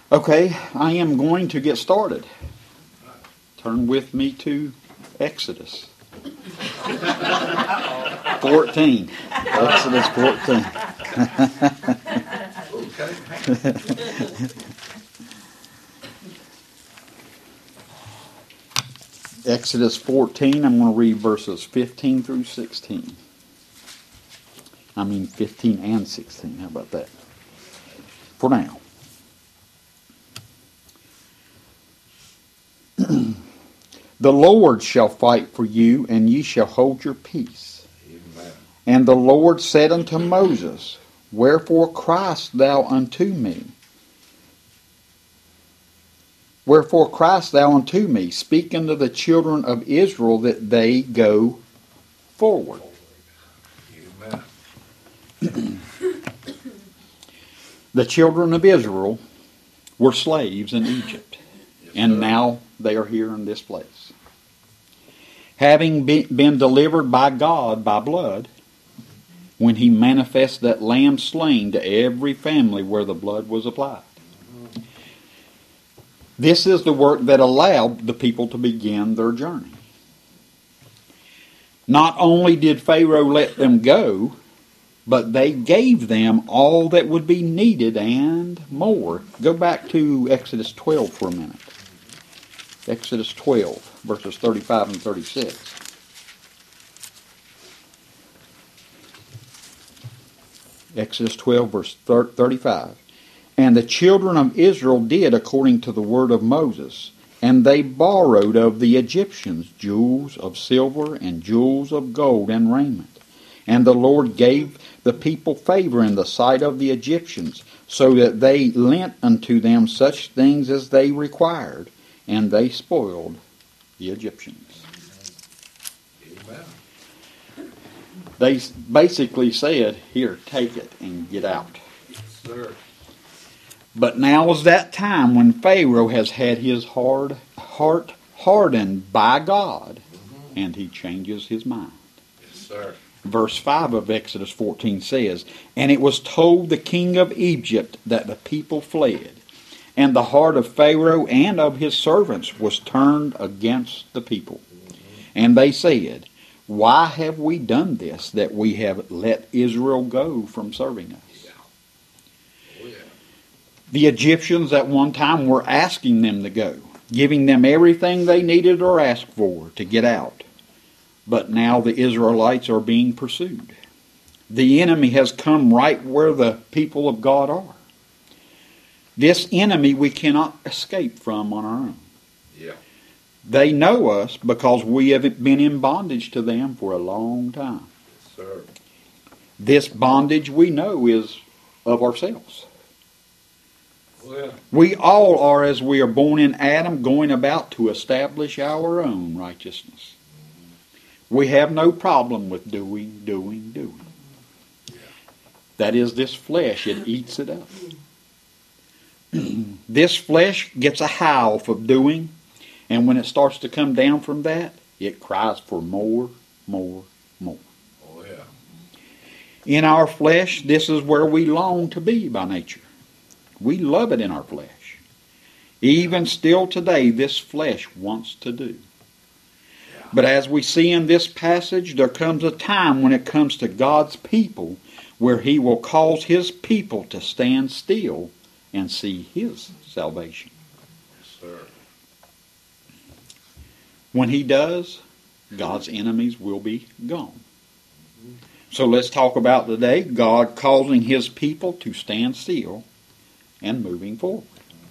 Okay, I am going to get started. Turn with me to Exodus 14. Exodus 14. Exodus 14, I'm going to read verses 15 through 16. 15 and 16. How about that? For now. The Lord shall fight for you, and ye shall hold your peace. Amen. And the Lord said unto Moses, Wherefore criest thou unto me? Wherefore criest thou unto me? Speak unto the children of Israel that they go forward. Amen. The children of Israel were slaves in Egypt, and now they are here in this place. Having been delivered by God by blood, when he manifests that lamb slain to every family where the blood was applied. This is the work that allowed the people to begin their journey. Not only did Pharaoh let them go, but they gave them all that would be needed and more. Go back to Exodus 12 for a minute. Exodus 12, verses 35 and 36. Exodus 12, verse 35. And the children of Israel did according to the word of Moses, and they borrowed of the Egyptians jewels of silver and jewels of gold and raiment. And the Lord gave the people favor in the sight of the Egyptians, so that they lent unto them such things as they required, and they spoiled the Egyptians. Amen. They basically said, here, take it and get out. Yes, sir. But now is that time when Pharaoh has had his heart hardened by God, and he changes his mind. Yes, sir. Verse 5 of Exodus 14 says, And it was told the king of Egypt that the people fled, and the heart of Pharaoh and of his servants was turned against the people. And they said, Why have we done this, that we have let Israel go from serving us? The Egyptians at one time were asking them to go, giving them everything they needed or asked for to get out. But now the Israelites are being pursued. The enemy has come right where the people of God are. This enemy we cannot escape from on our own. Yeah. They know us because we have been in bondage to them for a long time. Yes, sir. This bondage we know is of ourselves. Well, we all are, as we are born in Adam, going about to establish our own righteousness. We have no problem with doing. Yeah. That is this flesh, it eats it up. This flesh gets a howl for doing, and when it starts to come down from that, it cries for more. Oh, yeah. In our flesh, this is where we long to be by nature. We love it in our flesh. Even still today, this flesh wants to do. Yeah. But as we see in this passage, there comes a time when it comes to God's people where he will cause his people to stand still and see his salvation. Yes, sir. When he does, God's enemies will be gone. So let's talk about today God causing his people to stand still and moving forward.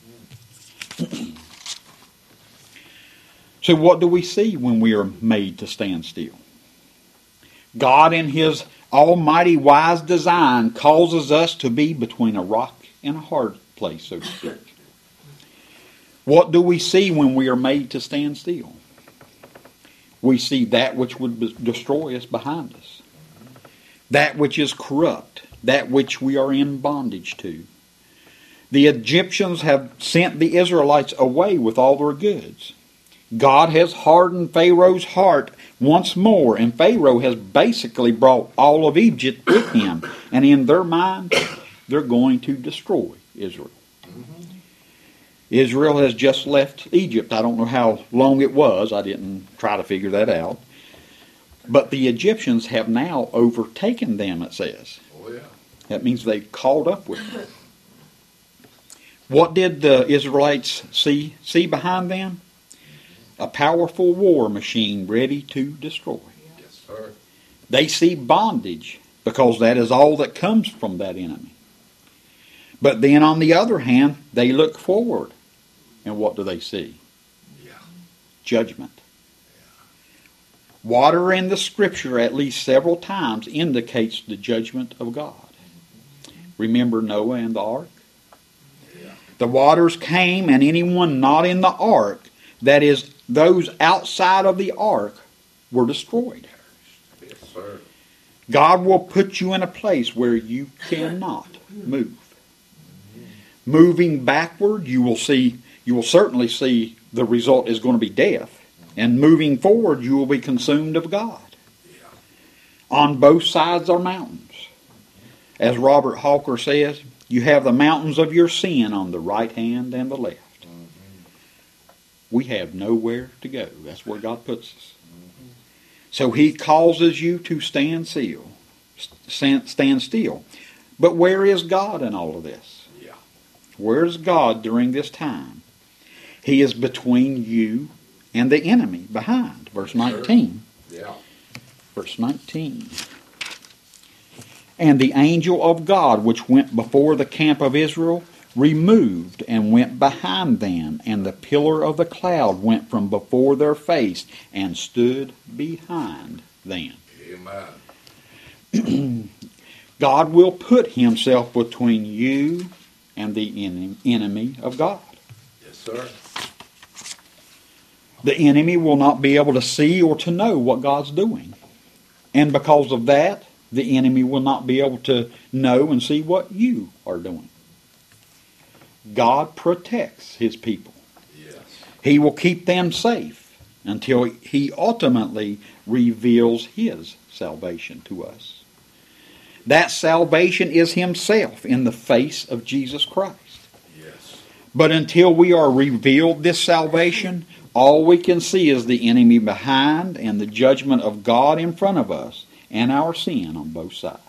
So what do we see when we are made to stand still? God in his almighty wise design causes us to be between a rock and a hard place, so to speak. What do we see when we are made to stand still? We see that which would destroy us behind us. That which is corrupt. That which we are in bondage to. The Egyptians have sent the Israelites away with all their goods. God has hardened Pharaoh's heart once more, and Pharaoh has basically brought all of Egypt with him. And in their mind, they're going to destroy Israel. Israel has just left Egypt. I don't know how long it was. I didn't try to figure that out. But the Egyptians have now overtaken them, it says. Oh, yeah. That means they've caught up with them. What did the Israelites see behind them? A powerful war machine ready to destroy. Yes, sir. They see bondage because that is all that comes from that enemy. But then on the other hand, they look forward. And what do they see? Yeah. Judgment. Water in the Scripture at least several times indicates the judgment of God. Remember Noah and the ark? Yeah. The waters came, and anyone not in the ark, that is, those outside of the ark, were destroyed. Yes, sir. God will put you in a place where you cannot move. Moving backward, you will certainly see the result is going to be death. And moving forward, you will be consumed of God. Yeah. On both sides are mountains. As Robert Hawker says, you have the mountains of your sin on the right hand and the left. We have nowhere to go. That's where God puts us. So He causes you to stand still. Stand still. But where is God in all of this? Yeah. Where is God during this time? He is between you and the enemy behind. Verse 19. Yeah. Verse 19. And the angel of God which went before the camp of Israel removed and went behind them, and the pillar of the cloud went from before their face and stood behind them. Amen. God will put Himself between you and the enemy of God. Yes, sir. The enemy will not be able to see or to know what God's doing. And because of that, the enemy will not be able to know and see what you are doing. God protects His people. Yes. He will keep them safe until He ultimately reveals His salvation to us. That salvation is Himself in the face of Jesus Christ. Yes. But until we are revealed this salvation, all we can see is the enemy behind and the judgment of God in front of us and our sin on both sides.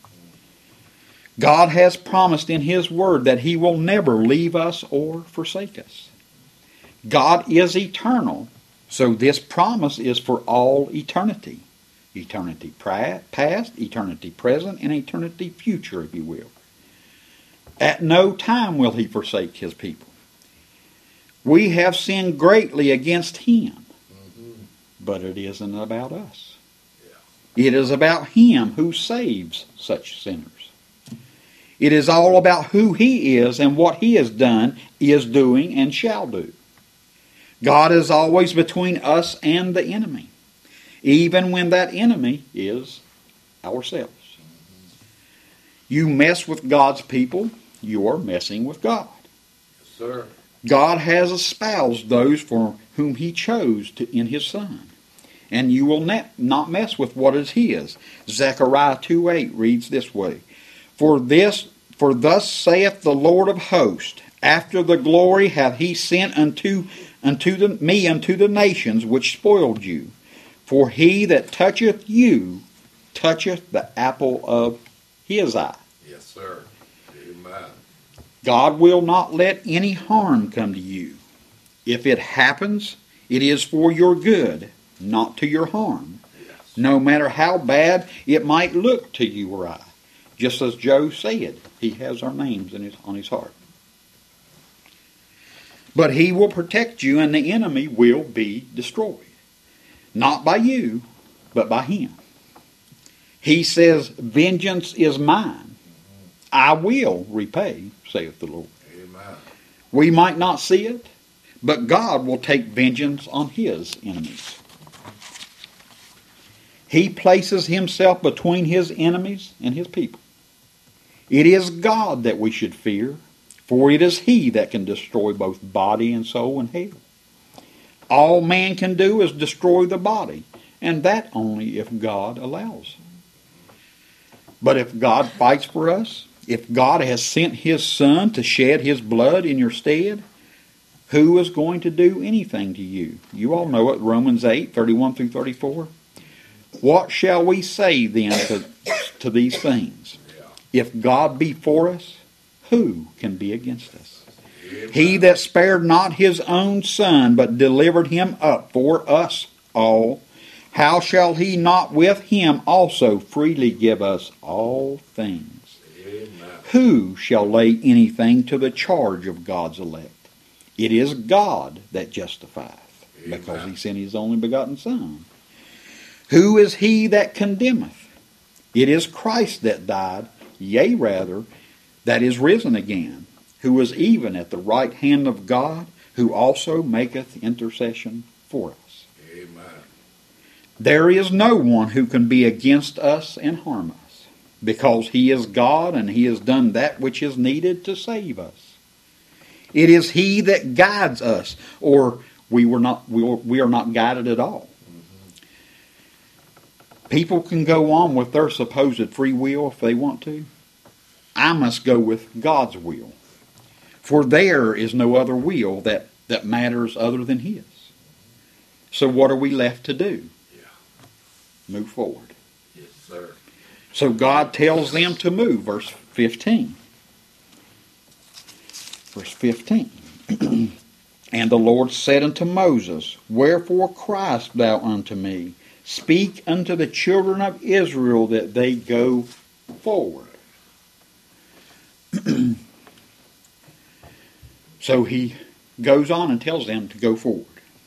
God has promised in His Word that He will never leave us or forsake us. God is eternal, so this promise is for all eternity. Eternity past, eternity present, and eternity future, if you will. At no time will He forsake His people. We have sinned greatly against Him, but it isn't about us. Yeah. It is about Him who saves such sinners. It is all about who He is and what He has done, is doing, and shall do. God is always between us and the enemy, even when that enemy is ourselves. You mess with God's people, you are messing with God. Yes, sir. God has espoused those for whom He chose in His Son. And you will not mess with what is His. Zechariah 2:8 reads this way. For thus saith the Lord of hosts, after the glory hath He sent unto the nations which spoiled you. For he that toucheth you toucheth the apple of His eye. Yes, sir. Amen. God will not let any harm come to you. If it happens, it is for your good, not to your harm. Yes. No matter how bad it might look to you or I. Just as Joe said, he has our names on his heart. But He will protect you, and the enemy will be destroyed. Not by you, but by Him. He says, vengeance is mine. I will repay, saith the Lord. Amen. We might not see it, but God will take vengeance on His enemies. He places Himself between His enemies and His people. It is God that we should fear, for it is He that can destroy both body and soul in hell. All man can do is destroy the body, and that only if God allows. But if God fights for us, if God has sent His Son to shed His blood in your stead, Who is going to do anything to you? You all know it, Romans 8, 31 through 34. What shall we say then to these things? If God be for us, who can be against us? He that spared not his own Son, but delivered him up for us all, how shall he not with him also freely give us all things? Amen. Who shall lay anything to the charge of God's elect? It is God that justifieth, because he sent his only begotten Son. Who is he that condemneth? It is Christ that died, yea rather, that is risen again, who is even at the right hand of God, who also maketh intercession for us. Amen. There is no one who can be against us and harm us, because he is God and he has done that which is needed to save us. It is he that guides us, or we are not guided at all. People can go on with their supposed free will if they want to. I must go with God's will. For there is no other will that matters other than his. So what are we left to do? Move forward. Yes, sir. So God tells them to move. Verse 15. Verse 15. And the Lord said unto Moses, Wherefore criest thou unto me? Speak unto the children of Israel that they go forward. So he goes on and tells them to go forward.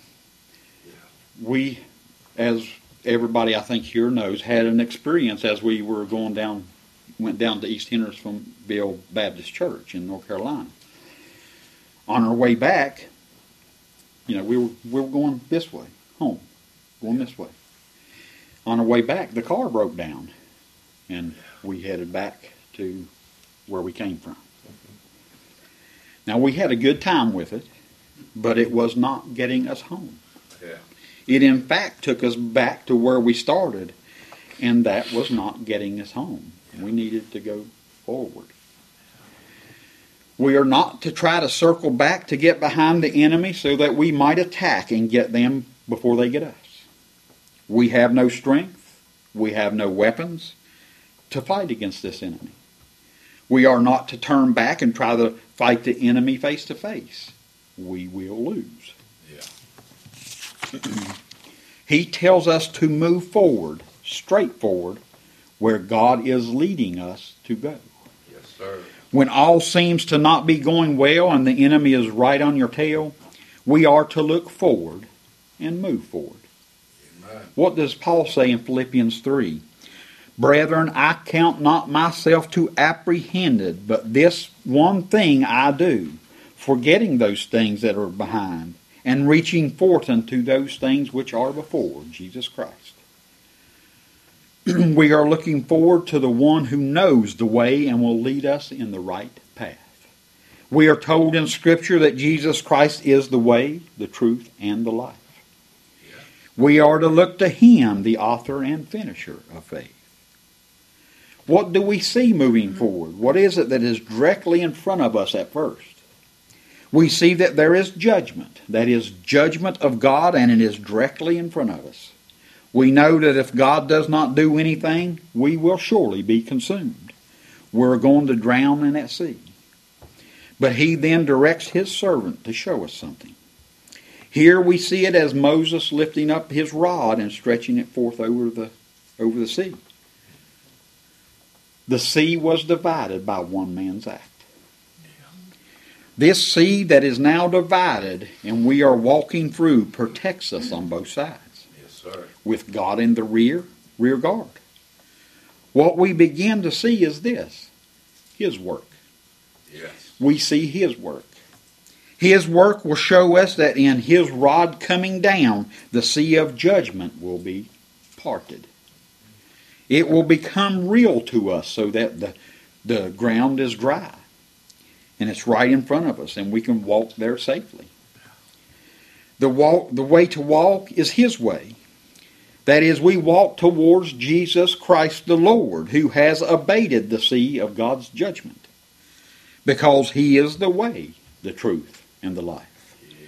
We, as everybody I think here knows, had an experience as we were went down to East Hendersonville Baptist Church in North Carolina. On our way back, we were going this way, home, going this way. On our way back, the car broke down, and we headed back to where we came from. Now, we had a good time with it, but it was not getting us home. Yeah. It, in fact, took us back to where we started, and that was not getting us home. We needed to go forward. We are not to try to circle back to get behind the enemy so that we might attack and get them before they get us. We have no strength, we have no weapons to fight against this enemy. We are not to turn back and try to fight the enemy face to face. We will lose. Yeah. He tells us to move forward, straight forward, where God is leading us to go. Yes, sir. When all seems to not be going well and the enemy is right on your tail, we are to look forward and move forward. Amen. What does Paul say in Philippians 3? Brethren, I count not myself to apprehended, but this one thing I do, forgetting those things that are behind, and reaching forth unto those things which are before, Jesus Christ. We are looking forward to the one who knows the way and will lead us in the right path. We are told in Scripture that Jesus Christ is the way, the truth, and the life. Yeah. We are to look to Him, the author and finisher of faith. What do we see moving forward? What is it that is directly in front of us at first? We see that there is judgment. That is judgment of God, and it is directly in front of us. We know that if God does not do anything, we will surely be consumed. We're going to drown in that sea. But He then directs His servant to show us something. Here we see it as Moses lifting up his rod and stretching it forth over the sea. The sea was divided by one man's act. This sea that is now divided and we are walking through protects us on both sides. Yes, sir. With God in the rear guard. What we begin to see is this, His work. Yes. We see His work. His work will show us that in His rod coming down, the sea of judgment will be parted. It will become real to us so that the ground is dry. And it's right in front of us and we can walk there safely. The way to walk is His way. That is, we walk towards Jesus Christ the Lord, who has abated the sea of God's judgment. Because He is the way, the truth, and the life.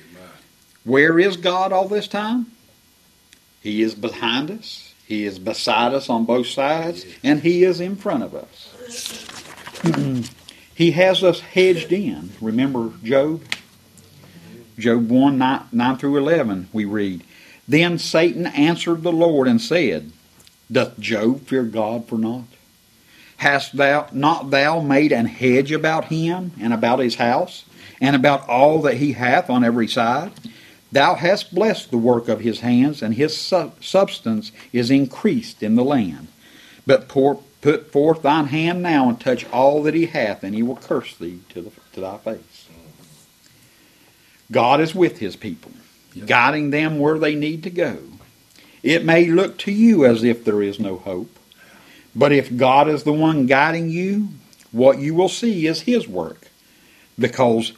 Where is God all this time? He is behind us. He is beside us on both sides. And He is in front of us. He has us hedged in. Remember Job? Job 1, 9 through 11, we read, Then Satan answered the Lord and said, Doth Job fear God for naught? Hast thou not made an hedge about him, and about his house, and about all that he hath on every side? Thou hast blessed the work of his hands, and his substance is increased in the land. But put forth thine hand now, and touch all that he hath, and he will curse thee to thy face. God is with His people, guiding them where they need to go. It may look to you as if there is no hope, but if God is the one guiding you, what you will see is His work, because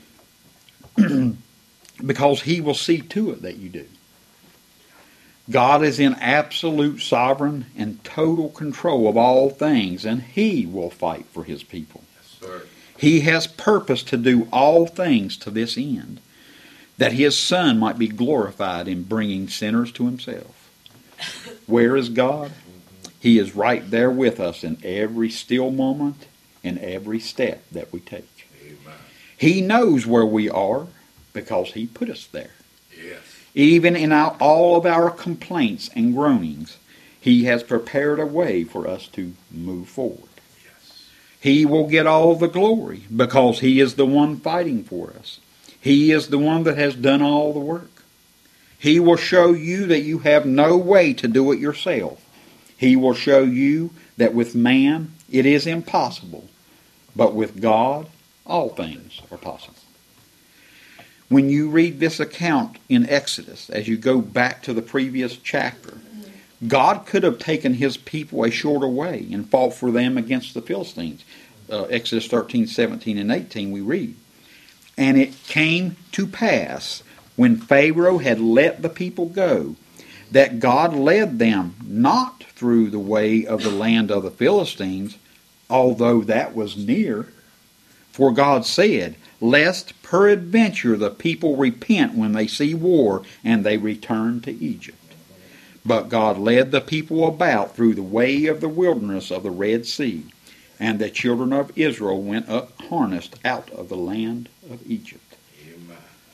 He will see to it that you do. God is in absolute sovereign and total control of all things, and He will fight for His people. Yes, sir. He has purpose to do all things to this end, that His Son might be glorified in bringing sinners to Himself. Where is God? He is right there with us in every still moment and every step that we take. Amen. He knows where we are because He put us there. Yes. Even in all of our complaints and groanings, He has prepared a way for us to move forward. Yes. He will get all the glory because He is the one fighting for us. He is the one that has done all the work. He will show you that you have no way to do it yourself. He will show you that with man it is impossible, but with God all things are possible. When you read this account in Exodus, as you go back to the previous chapter, God could have taken His people a shorter way and fought for them against the Philistines. Exodus 13, 17, and 18 we read. And it came to pass, when Pharaoh had let the people go, that God led them not through the way of the land of the Philistines, although that was near. For God said, Lest peradventure the people repent when they see war, and they return to Egypt. But God led the people about through the way of the wilderness of the Red Sea, and the children of Israel went up harnessed out of the land of Egypt. Amen.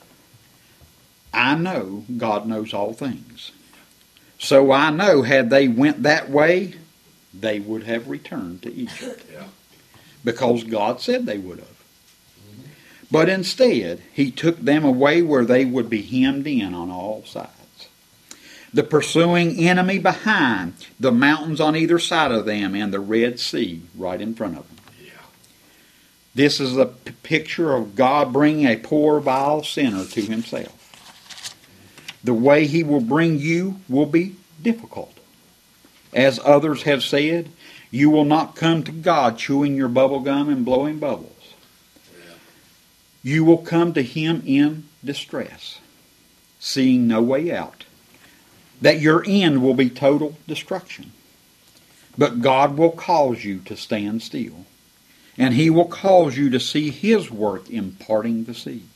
I know God knows all things. So I know had they went that way, they would have returned to Egypt. Yeah. Because God said they would have. But instead, He took them away where they would be hemmed in on all sides. The pursuing enemy behind, the mountains on either side of them, and the Red Sea right in front of them. Yeah. This is a picture of God bringing a poor, vile sinner to Himself. The way He will bring you will be difficult. As others have said, you will not come to God chewing your bubble gum and blowing bubbles. Yeah. You will come to Him in distress, seeing no way out, that your end will be total destruction. But God will cause you to stand still, and He will cause you to see His work in parting the sea.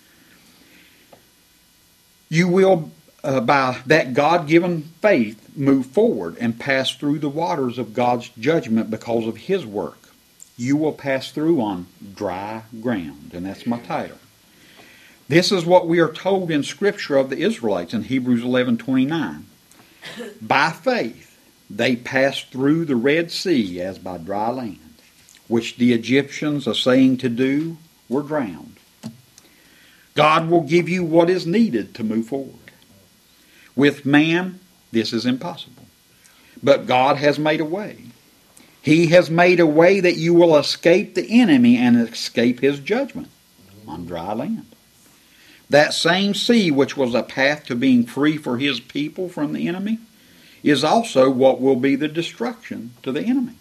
You will, by that God-given faith, move forward and pass through the waters of God's judgment because of His work. You will pass through on dry ground, and that's my title. This is what we are told in Scripture of the Israelites in Hebrews 11:29. By faith they passed through the Red Sea as by dry land, which the Egyptians, essaying to do, were drowned. God will give you what is needed to move forward. With man, this is impossible. But God has made a way. He has made a way that you will escape the enemy and escape his judgment on dry land. That same sea, which was a path to being free for His people from the enemy, is also what will be the destruction to the enemy.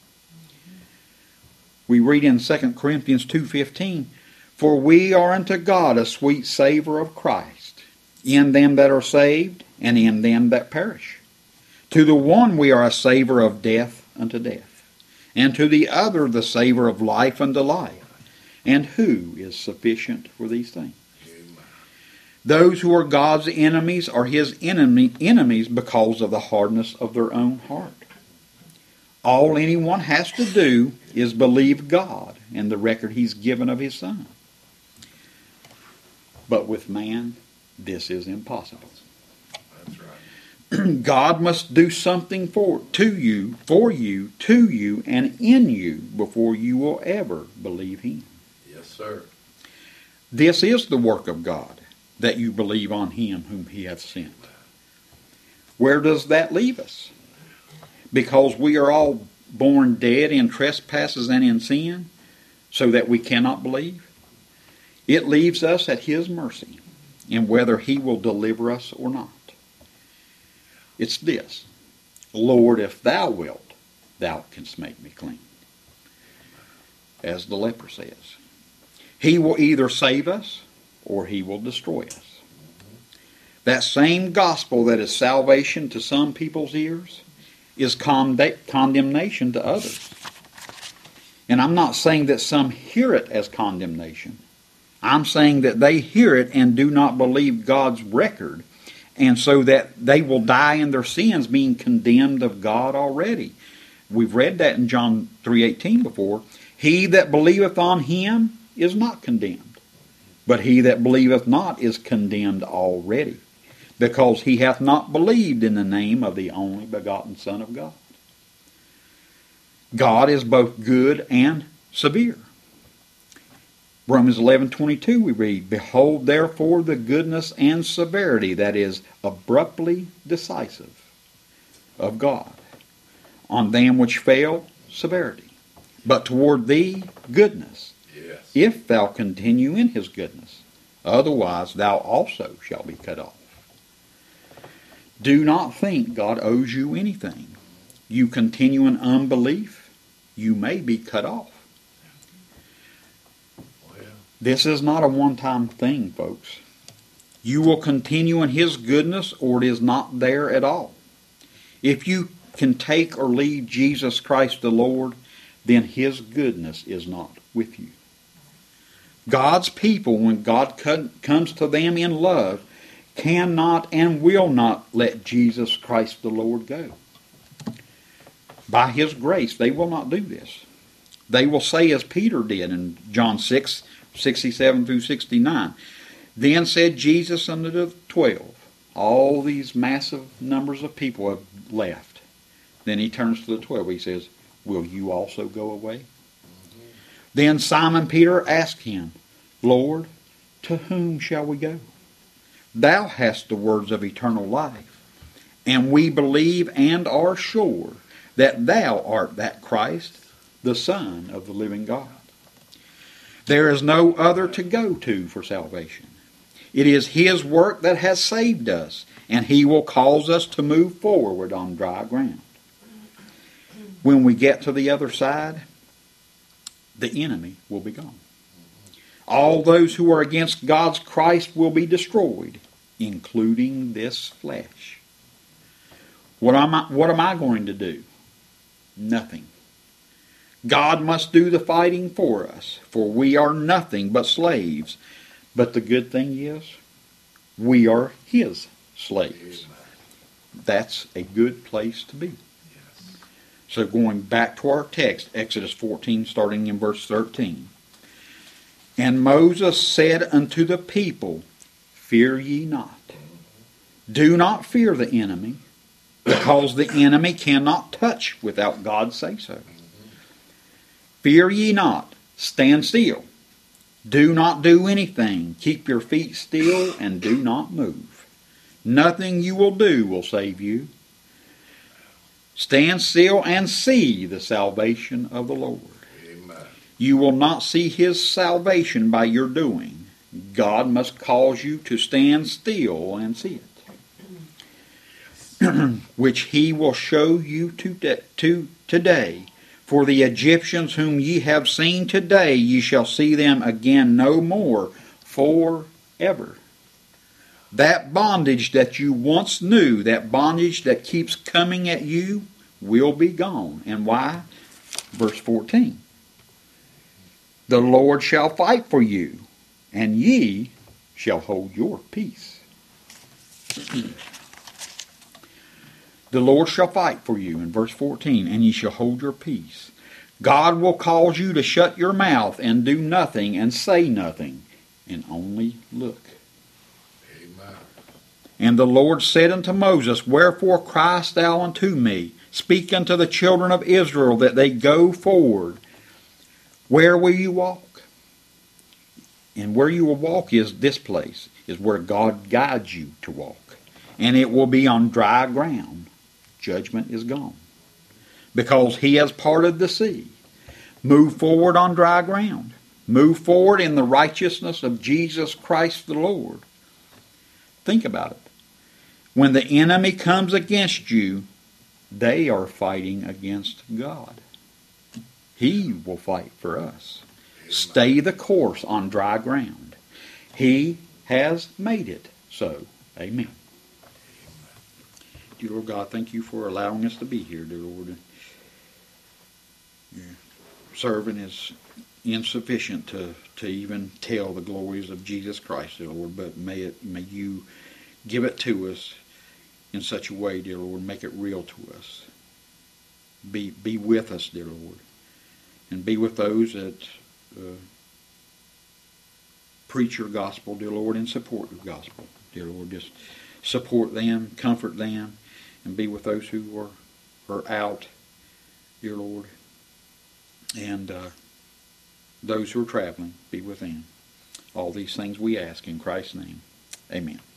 We read in 2 Corinthians 2:15, For we are unto God a sweet savour of Christ, in them that are saved, and in them that perish. To the one we are a savour of death unto death, and to the other the savour of life unto life. And who is sufficient for these things? Those who are God's enemies are his enemies because of the hardness of their own heart. All anyone has to do is believe God and the record he's given of his Son. But with man, this is impossible. That's right. God must do something for you, and in you before you will ever believe him. Yes, sir. This is the work of God, that you believe on him whom he hath sent. Where does that leave us? Because we are all born dead in trespasses and in sin, so that we cannot believe? It leaves us at his mercy, in whether he will deliver us or not. It's this: Lord, if thou wilt, thou canst make me clean. As the leper says. He will either save us or he will destroy us. That same gospel that is salvation to some people's ears is condemnation to others. And I'm not saying that some hear it as condemnation. I'm saying that they hear it and do not believe God's record, and so that they will die in their sins, being condemned of God already. We've read that in John 3:18 before. He that believeth on him is not condemned, but he that believeth not is condemned already, because he hath not believed in the name of the only begotten Son of God. God is both good and severe. Romans 11:22 we read, Behold therefore the goodness and severity, that is, abruptly decisive, of God. On them which fail, severity. But toward thee, goodness, Yes. if thou continue in his goodness. Otherwise thou also shalt be cut off. Do not think God owes you anything. You continue in unbelief, you may be cut off. Well, This is not a one-time thing, folks. You will continue in his goodness, or it is not there at all. If you can take or leave Jesus Christ the Lord, then his goodness is not with you. God's people, when God comes to them in love, cannot and will not let Jesus Christ the Lord go. By his grace, they will not do this. They will say as Peter did in John 6:67 through 69. Then said Jesus unto the 12, all these massive numbers of people have left. Then he turns to the 12. He says, will you also go away? Then Simon Peter asked him, Lord, to whom shall we go? Thou hast the words of eternal life, and we believe and are sure that thou art that Christ, the Son of the living God. There is no other to go to for salvation. It is his work that has saved us, and he will cause us to move forward on dry ground. When we get to the other side, the enemy will be gone. All those who are against God's Christ will be destroyed, including this flesh. What am I going to do? Nothing. God must do the fighting for us, for we are nothing but slaves. But the good thing is, we are his slaves. That's a good place to be. So going back to our text, Exodus 14, starting in verse 13. And Moses said unto the people, Fear ye not. Do not fear the enemy, because the enemy cannot touch without God say so. Fear ye not. Stand still. Do not do anything. Keep your feet still and do not move. Nothing you will do will save you. Stand still and see the salvation of the Lord. amen. You will not see his salvation by your doing. God must cause you to stand still and see it, which he will show you today. For the Egyptians whom ye have seen today, ye shall see them again no more forever. That bondage that you once knew, that bondage that keeps coming at you, will be gone. And why? Verse 14. The Lord shall fight for you, and ye shall hold your peace. The Lord shall fight for you, in verse 14, and ye shall hold your peace. God will cause you to shut your mouth and do nothing and say nothing, and only look. Amen. And the Lord said unto Moses, Wherefore criest thou unto me? Speak unto the children of Israel that they go forward. Where will you walk? And where you will walk is this place, is where God guides you to walk. And it will be on dry ground. Judgment is gone, because he has parted the sea. Move forward on dry ground. Move forward in the righteousness of Jesus Christ the Lord. Think about it. When the enemy comes against you, they are fighting against God. He will fight for us. Stay the course on dry ground. He has made it so. Amen. Dear Lord God, thank you for allowing us to be here, dear Lord. Your serving is insufficient to even tell the glories of Jesus Christ, dear Lord, but may you give it to us in such a way, dear Lord, make it real to us. Be with us, dear Lord, and be with those that preach your gospel, dear Lord, and support your gospel, dear Lord. Just support them, comfort them, and be with those who are out, dear Lord. And those who are traveling, be with them. All these things we ask in Christ's name. Amen.